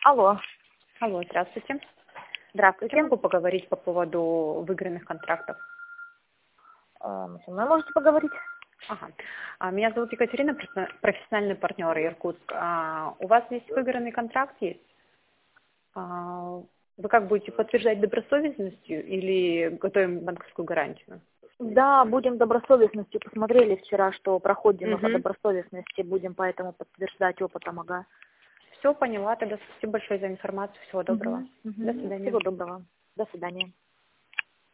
Алло. Алло, здравствуйте. Здравствуйте. Я могу поговорить по поводу выигранных контрактов? Со мной можете поговорить? Ага. Меня зовут Екатерина, профессиональный партнер Иркутск. У вас есть выигранный контракт есть? Вы как будете подтверждать добросовестностью или готовим банковскую гарантию? Да, будем добросовестностью. Посмотрели вчера, что проходим по Угу. добросовестности. Будем поэтому подтверждать опытом, ага. Все, поняла. Тогда спасибо большое за информацию. Всего доброго. До свидания. Всего доброго. До свидания.